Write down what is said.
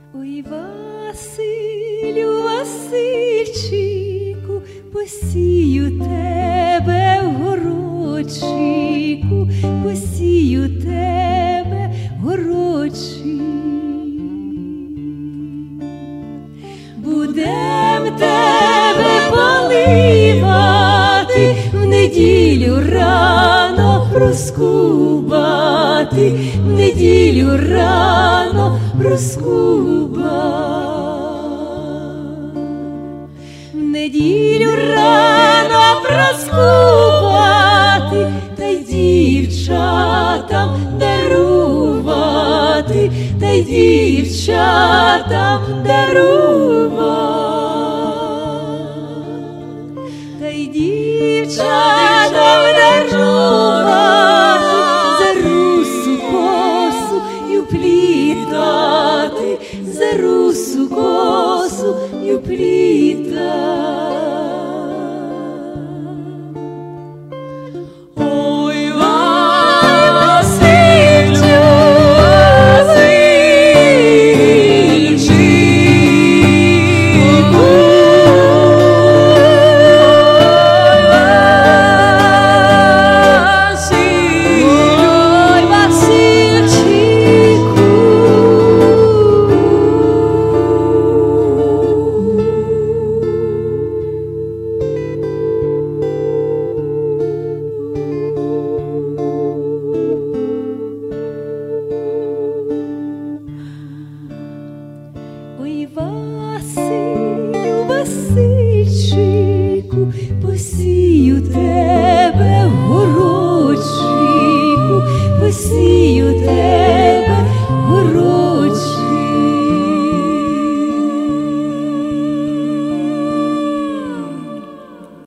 Ой, Василю, Васильчику, посію тебе в городчику, посію тебе в городчику. Будем тебе поливати, в неділю рано проскубати, в неділю рано проскуба. В неділю рано проскубати, та й дівчатам дарувати, та й дівчатам дарувати, та й дівчатам дарувати, за русу косу й уплітати, за русу косу й уплітати. Ой, Василю, Васильчику, ой, Васильчику. Ой, Василю, Васильчику, посій